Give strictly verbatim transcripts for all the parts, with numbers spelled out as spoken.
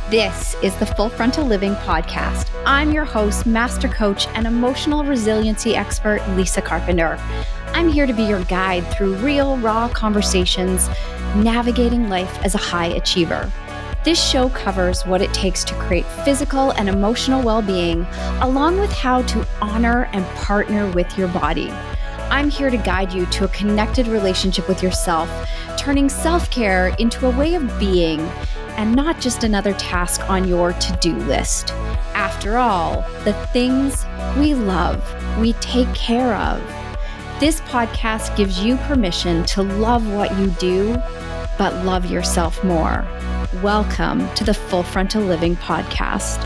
This is the Full Frontal Living Podcast. I'm your host, master coach, and emotional resiliency expert, Lisa Carpenter. I'm here to be your guide through real, raw conversations, navigating life as a high achiever. This show covers what it takes to create physical and emotional well-being, along with how to honor and partner with your body. I'm here to guide you to a connected relationship with yourself, turning self-care into a way of being and not just another task on your to-do list. After all, the things we love, we take care of. This podcast gives you permission to love what you do, but love yourself more. Welcome to the Full Frontal Living Podcast.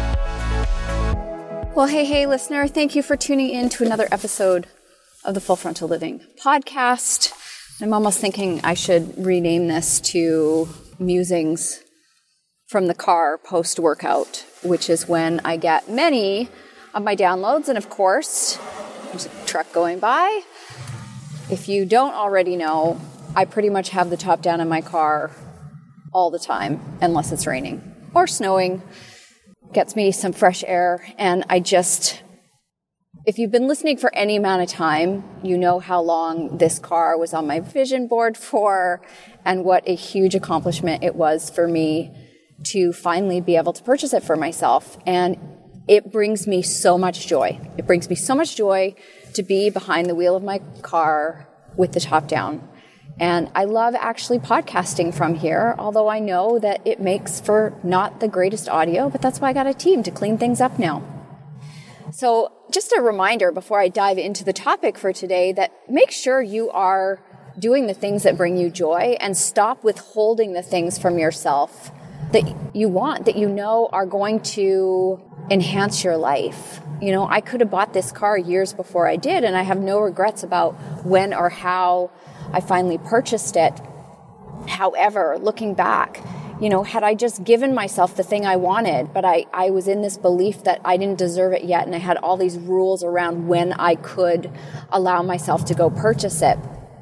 Well, hey, hey, listener. Thank you for tuning in to another episode of the Full Frontal Living Podcast. I'm almost thinking I should rename this to Musings from the Car Post-Workout, which is when I get many of my downloads. And of course, there's a truck going by. If you don't already know, I pretty much have the top down in my car all the time, unless it's raining or snowing. Gets me some fresh air. And I just, if you've been listening for any amount of time, you know how long this car was on my vision board for and what a huge accomplishment it was for me to finally be able to purchase it for myself. And it brings me so much joy. It brings me so much joy to be behind the wheel of my car with the top down. And I love actually podcasting from here, although I know that it makes for not the greatest audio, but that's why I got a team to clean things up now. So just a reminder before I dive into the topic for today that make sure you are doing the things that bring you joy and stop withholding the things from yourself that you want, that you know are going to enhance your life. You know, I could have bought this car years before I did, and I have no regrets about when or how I finally purchased it. However, looking back, you know, had I just given myself the thing I wanted, but I, I was in this belief that I didn't deserve it yet, and I had all these rules around when I could allow myself to go purchase it.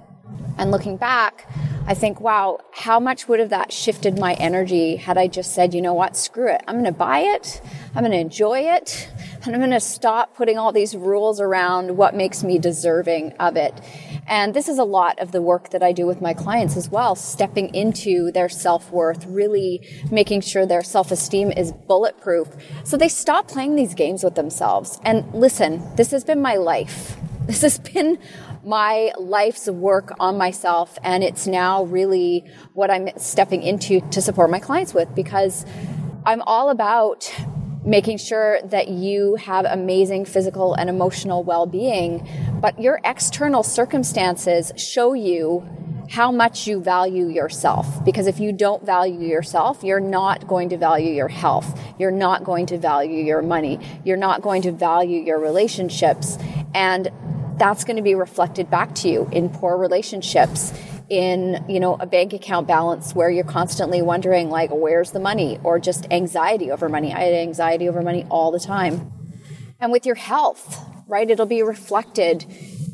And looking back, I think, wow, how much would have that shifted my energy had I just said, you know what, screw it. I'm going to buy it. I'm going to enjoy it. And I'm going to stop putting all these rules around what makes me deserving of it. And this is a lot of the work that I do with my clients as well, stepping into their self-worth, really making sure their self-esteem is bulletproof. So they stop playing these games with themselves. And listen, this has been my life. This has been my life's work on myself, and it's now really what I'm stepping into to support my clients with, because I'm all about making sure that you have amazing physical and emotional well-being, but your external circumstances show you how much you value yourself. Because if you don't value yourself, you're not going to value your health. You're not going to value your money. You're not going to value your relationships. And that's going to be reflected back to you in poor relationships, in, you know, a bank account balance where you're constantly wondering, like, where's the money? Or just anxiety over money. I had anxiety over money all the time. And with your health, right, it'll be reflected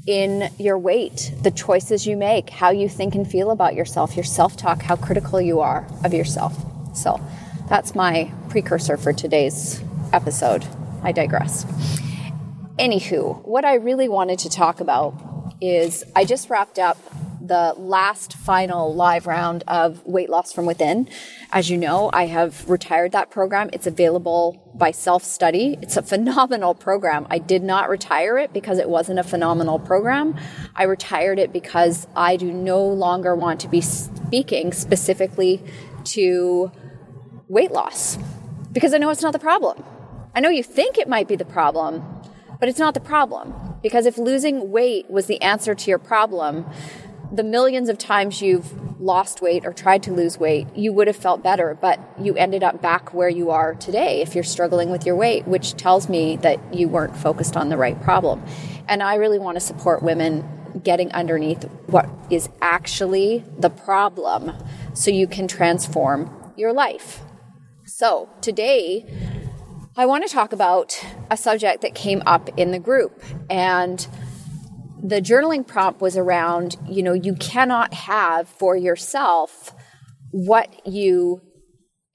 in your weight, the choices you make, how you think and feel about yourself, your self-talk, how critical you are of yourself. So that's my precursor for today's episode. I digress. Anywho, what I really wanted to talk about is I just wrapped up the last final live round of Weight Loss from Within. As you know, I have retired that program. It's available by self-study. It's a phenomenal program. I did not retire it because it wasn't a phenomenal program. I retired it because I do no longer want to be speaking specifically to weight loss, because I know it's not the problem. I know you think it might be the problem, but it's not the problem. Because if losing weight was the answer to your problem, the millions of times you've lost weight or tried to lose weight, you would have felt better, but you ended up back where you are today if you're struggling with your weight, which tells me that you weren't focused on the right problem. And I really want to support women getting underneath what is actually the problem so you can transform your life. So today, I want to talk about a subject that came up in the group, and the journaling prompt was around, you know, you cannot have for yourself what you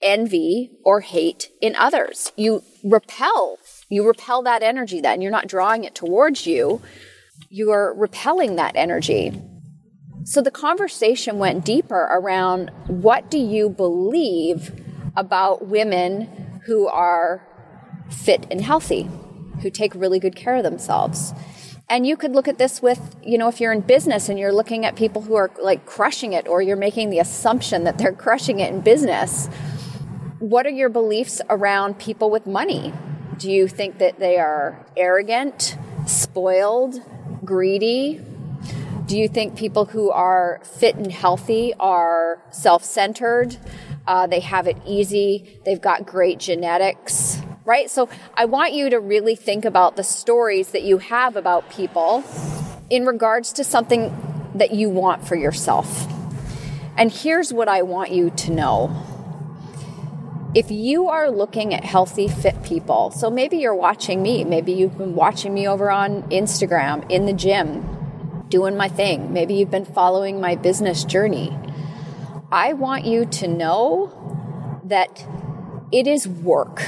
envy or hate in others. You repel. You repel that energy then. You're not drawing it towards you. You are repelling that energy. So the conversation went deeper around, what do you believe about women who are fit and healthy, who take really good care of themselves? And you could look at this with, you know, if you're in business and you're looking at people who are like crushing it, or you're making the assumption that they're crushing it in business. What are your beliefs around people with money? Do you think that they are arrogant, spoiled, greedy? Do you think people who are fit and healthy are self-centered? Uh, they have it easy. They've got great genetics, right? So I want you to really think about the stories that you have about people in regards to something that you want for yourself. And here's what I want you to know. If you are looking at healthy, fit people, so maybe you're watching me, maybe you've been watching me over on Instagram, in the gym, doing my thing. Maybe you've been following my business journey. I want you to know that it is work.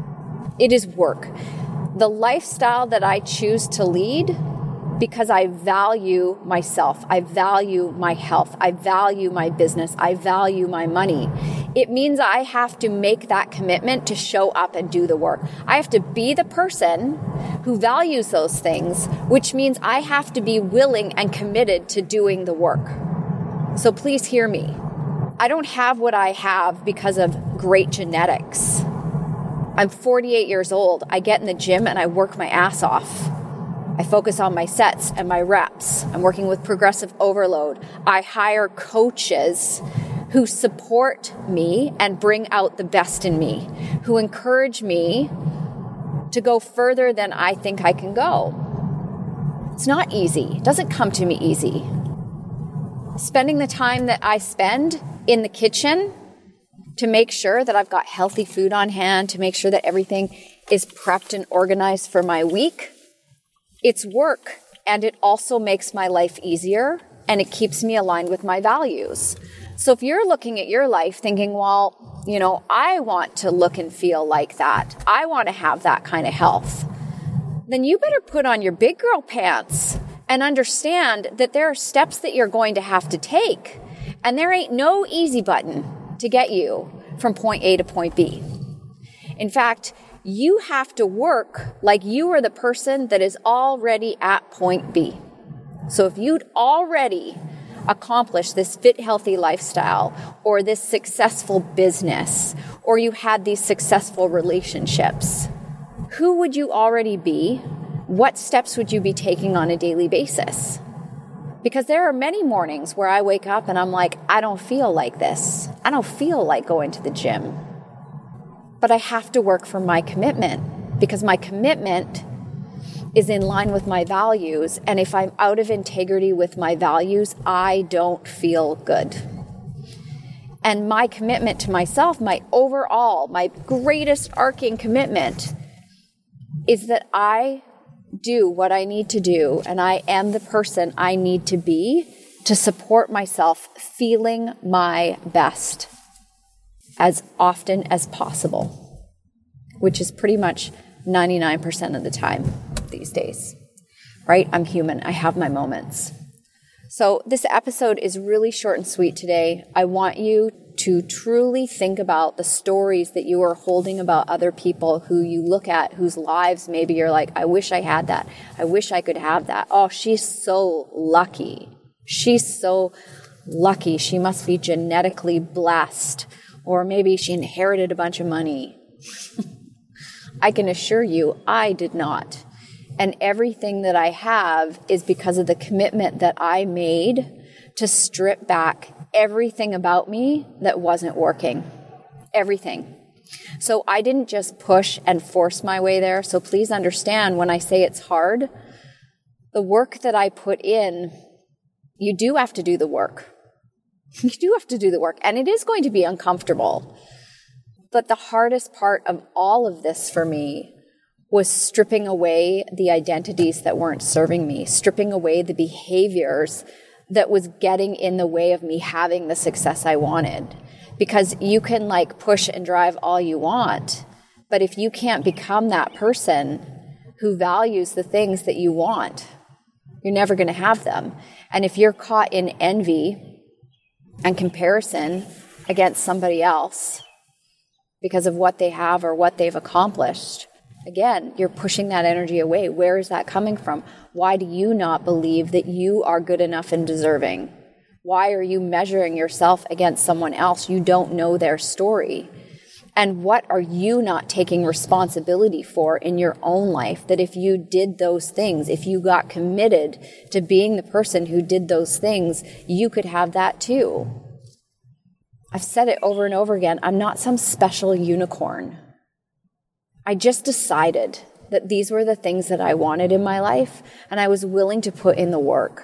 It is work. The lifestyle that I choose to lead, because I value myself, I value my health, I value my business, I value my money. It means I have to make that commitment to show up and do the work. I have to be the person who values those things, which means I have to be willing and committed to doing the work. So please hear me. I don't have what I have because of great genetics. I'm forty-eight years old. I get in the gym and I work my ass off. I focus on my sets and my reps. I'm working with progressive overload. I hire coaches who support me and bring out the best in me, who encourage me to go further than I think I can go. It's not easy. It doesn't come to me easy. Spending the time that I spend in the kitchen to make sure that I've got healthy food on hand, to make sure that everything is prepped and organized for my week, it's work, and it also makes my life easier, and it keeps me aligned with my values. So if you're looking at your life thinking, well, you know, I want to look and feel like that, I want to have that kind of health, then you better put on your big girl pants and understand that there are steps that you're going to have to take, and there ain't no easy button to get you from point A to point B. In fact, you have to work like you are the person that is already at point B. So if you'd already accomplished this fit, healthy lifestyle, or this successful business, or you had these successful relationships, who would you already be? What steps would you be taking on a daily basis? Because there are many mornings where I wake up and I'm like, I don't feel like this. I don't feel like going to the gym. But I have to work for my commitment, because my commitment is in line with my values. And if I'm out of integrity with my values, I don't feel good. And my commitment to myself, my overall, my greatest arcing commitment is that I do what I need to do, and I am the person I need to be to support myself feeling my best as often as possible, which is pretty much ninety-nine percent of the time these days, right? I'm human. I have my moments. So this episode is really short and sweet today. I want you to truly think about the stories that you are holding about other people who you look at, whose lives maybe you're like, I wish I had that. I wish I could have that. Oh, she's so lucky. She's so lucky. She must be genetically blessed. Or maybe she inherited a bunch of money. I can assure you, I did not. And everything that I have is because of the commitment that I made to strip back everything about me that wasn't working. Everything. So I didn't just push and force my way there. So please understand, when I say it's hard, the work that I put in, you do have to do the work. You do have to do the work, and it is going to be uncomfortable. But the hardest part of all of this for me was stripping away the identities that weren't serving me, stripping away the behaviors that was getting in the way of me having the success I wanted. because you can like push and drive all you want. But if you can't become that person who values the things that you want, you're never going to have them. And if you're caught in envy and comparison against somebody else because of what they have or what they've accomplished, again, you're pushing that energy away. Where is that coming from? Why do you not believe that you are good enough and deserving? Why are you measuring yourself against someone else? You don't know their story. And what are you not taking responsibility for in your own life that if you did those things, if you got committed to being the person who did those things, you could have that too? I've said it over and over again. I'm not some special unicorn. I just decided that these were the things that I wanted in my life, and I was willing to put in the work.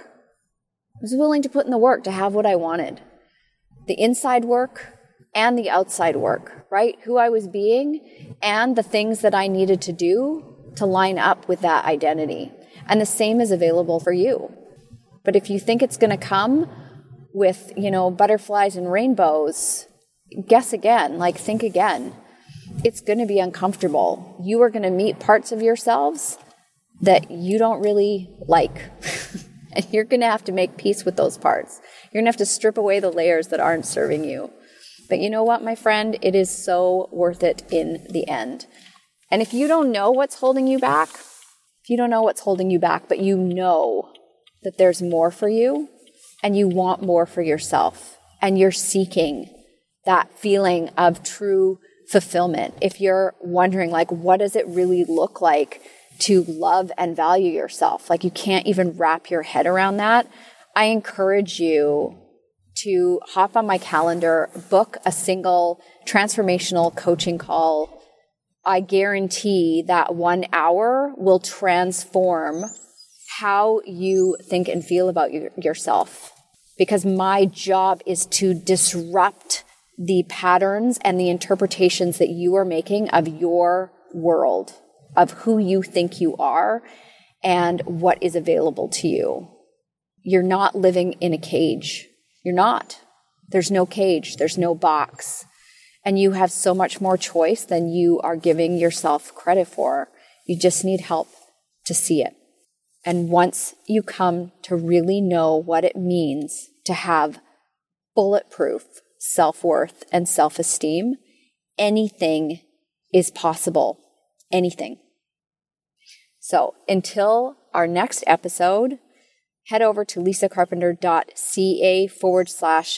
I was willing to put in the work to have what I wanted. The inside work and the outside work, right? Who I was being and the things that I needed to do to line up with that identity. And the same is available for you. But if you think it's going to come with, you know, butterflies and rainbows, guess again, like think again. It's going to be uncomfortable. You are going to meet parts of yourselves that you don't really like. And you're going to have to make peace with those parts. You're going to have to strip away the layers that aren't serving you. But you know what, my friend? It is so worth it in the end. And if you don't know what's holding you back, if you don't know what's holding you back, but you know that there's more for you and you want more for yourself and you're seeking that feeling of true fulfillment. If you're wondering, like, what does it really look like to love and value yourself? Like, you can't even wrap your head around that. I encourage you to hop on my calendar, book a single transformational coaching call. I guarantee that one hour will transform how you think and feel about your, yourself. Because my job is to disrupt the patterns and the interpretations that you are making of your world, of who you think you are and what is available to you. You're not living in a cage. You're not. There's no cage. There's no box. And you have so much more choice than you are giving yourself credit for. You just need help to see it. And once you come to really know what it means to have bulletproof self-worth and self-esteem, anything is possible. Anything. So until our next episode, head over to lisacarpenter.ca forward slash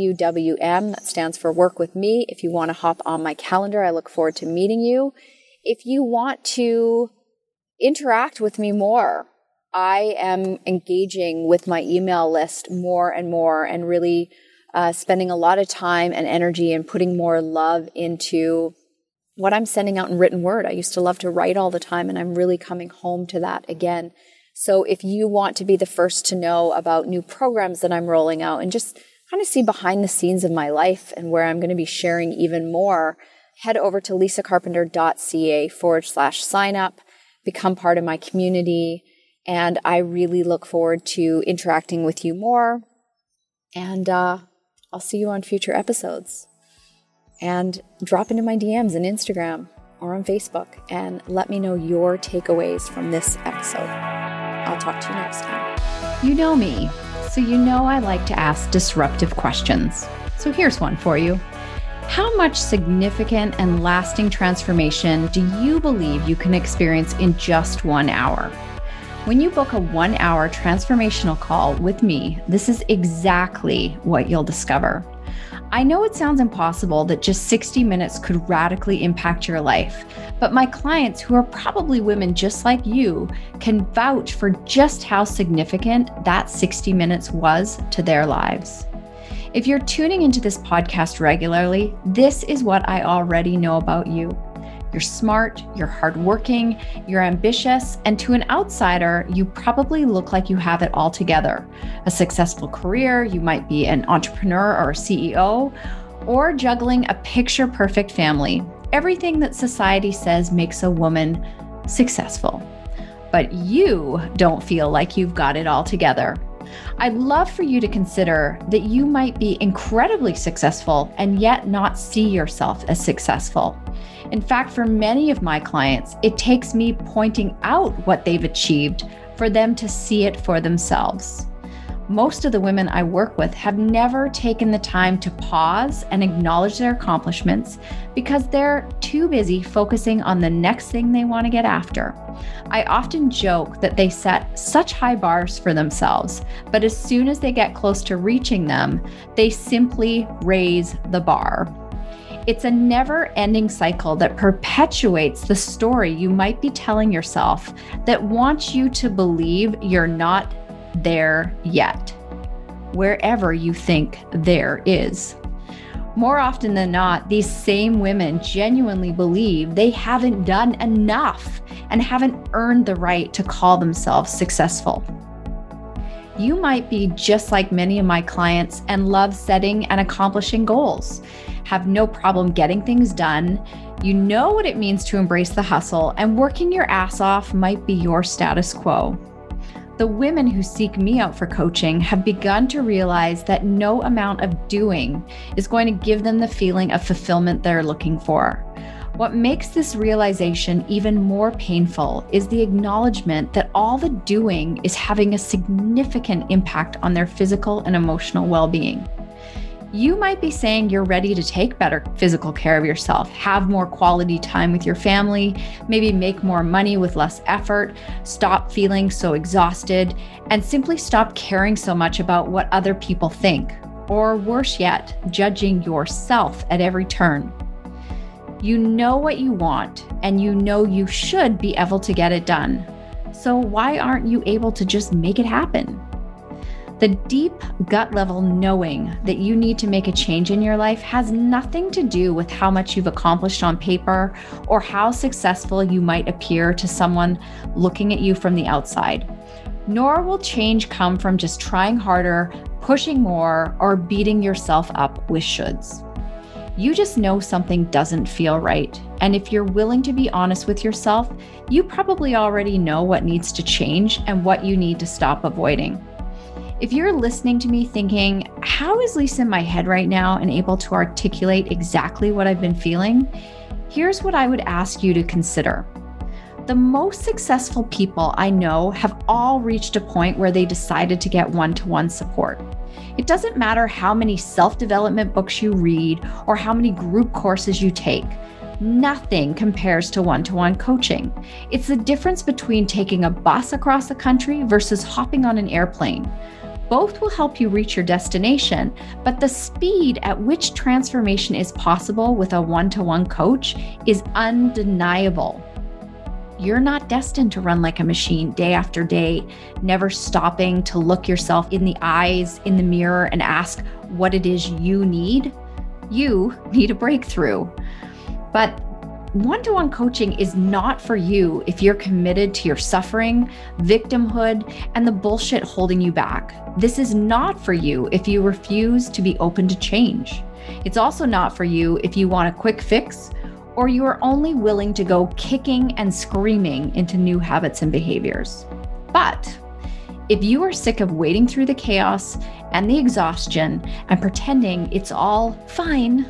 WWM. That stands for Work With Me. If you want to hop on my calendar, I look forward to meeting you. If you want to interact with me more, I am engaging with my email list more and more and really uh, spending a lot of time and energy and putting more love into what I'm sending out in written word. I used to love to write all the time, and I'm really coming home to that again. So if you want to be the first to know about new programs that I'm rolling out and just kind of see behind the scenes of my life and where I'm going to be sharing even more, head over to lisacarpenter.ca forward slash sign up, become part of my community. And I really look forward to interacting with you more. And uh, I'll see you on future episodes. And drop into my D Ms on Instagram or on Facebook and let me know your takeaways from this episode. I'll talk to you next time. You know me, so you know I like to ask disruptive questions. So here's one for you. How much significant and lasting transformation do you believe you can experience in just one hour? When you book a one-hour transformational call with me, this is exactly what you'll discover. I know it sounds impossible that just sixty minutes could radically impact your life, but my clients, who are probably women just like you, can vouch for just how significant that sixty minutes was to their lives. If you're tuning into this podcast regularly, this is what I already know about you. You're smart, you're hardworking, you're ambitious, and to an outsider, you probably look like you have it all together. A successful career, you might be an entrepreneur or a C E O, or juggling a picture-perfect family. Everything that society says makes a woman successful. But you don't feel like you've got it all together. I'd love for you to consider that you might be incredibly successful and yet not see yourself as successful. In fact, for many of my clients, it takes me pointing out what they've achieved for them to see it for themselves. Most of the women I work with have never taken the time to pause and acknowledge their accomplishments because they're too busy focusing on the next thing they want to get after. I often joke that they set such high bars for themselves, but as soon as they get close to reaching them, they simply raise the bar. It's a never-ending cycle that perpetuates the story you might be telling yourself that wants you to believe you're not there yet, wherever you think there is. More often than not, these same women genuinely believe they haven't done enough and haven't earned the right to call themselves successful. You might be just like many of my clients and love setting and accomplishing goals, have no problem getting things done. You know what it means to embrace the hustle, and working your ass off might be your status quo. The women who seek me out for coaching have begun to realize that no amount of doing is going to give them the feeling of fulfillment they're looking for. What makes this realization even more painful is the acknowledgement that all the doing is having a significant impact on their physical and emotional well-being. You might be saying you're ready to take better physical care of yourself, have more quality time with your family, maybe make more money with less effort, stop feeling so exhausted, and simply stop caring so much about what other people think, or worse yet, judging yourself at every turn. You know what you want, and you know you should be able to get it done. So why aren't you able to just make it happen? The deep gut level knowing that you need to make a change in your life has nothing to do with how much you've accomplished on paper or how successful you might appear to someone looking at you from the outside. Nor will change come from just trying harder, pushing more, or beating yourself up with shoulds. You just know something doesn't feel right. And if you're willing to be honest with yourself, you probably already know what needs to change and what you need to stop avoiding. If you're listening to me thinking, how is Lisa in my head right now and able to articulate exactly what I've been feeling? Here's what I would ask you to consider. The most successful people I know have all reached a point where they decided to get one-to-one support. It doesn't matter how many self-development books you read or how many group courses you take. Nothing compares to one-to-one coaching. It's the difference between taking a bus across the country versus hopping on an airplane. Both will help you reach your destination, but the speed at which transformation is possible with a one-to-one coach is undeniable. You're not destined to run like a machine day after day, never stopping to look yourself in the eyes in the mirror and ask what it is you need. You need a breakthrough. But one-to-one coaching is not for you if you're committed to your suffering, victimhood, and the bullshit holding you back. This is not for you if you refuse to be open to change. It's also not for you if you want a quick fix or you are only willing to go kicking and screaming into new habits and behaviors. But if you are sick of wading through the chaos and the exhaustion and pretending it's all fine,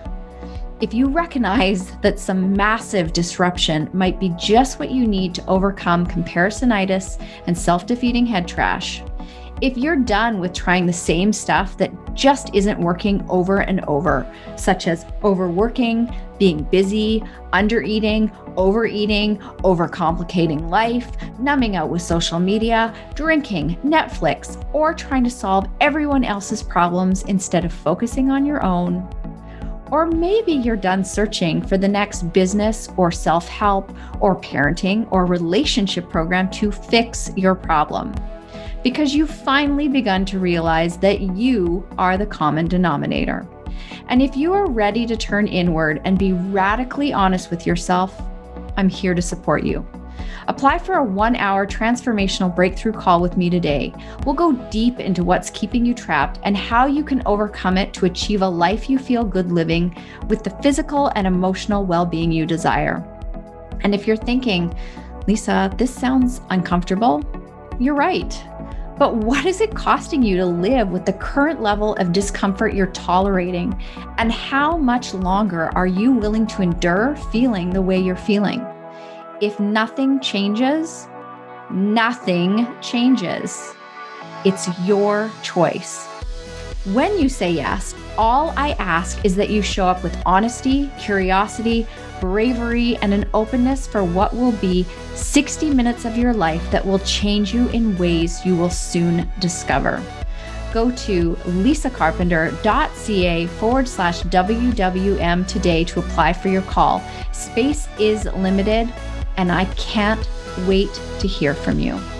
if you recognize that some massive disruption might be just what you need to overcome comparisonitis and self-defeating head trash, if you're done with trying the same stuff that just isn't working over and over, such as overworking, being busy, undereating, overeating, overcomplicating life, numbing out with social media, drinking, Netflix, or trying to solve everyone else's problems instead of focusing on your own, or maybe you're done searching for the next business or self-help or parenting or relationship program to fix your problem, because you've finally begun to realize that you are the common denominator. And if you are ready to turn inward and be radically honest with yourself, I'm here to support you. Apply for a one-hour transformational breakthrough call with me today. We'll go deep into what's keeping you trapped and how you can overcome it to achieve a life you feel good living with the physical and emotional well-being you desire. And if you're thinking, Lisa, this sounds uncomfortable, you're right. But what is it costing you to live with the current level of discomfort you're tolerating? And how much longer are you willing to endure feeling the way you're feeling? If nothing changes, nothing changes. It's your choice. When you say yes, all I ask is that you show up with honesty, curiosity, bravery, and an openness for what will be sixty minutes of your life that will change you in ways you will soon discover. Go to lisacarpenter.ca forward slash WWM today to apply for your call. Space is limited, and I can't wait to hear from you.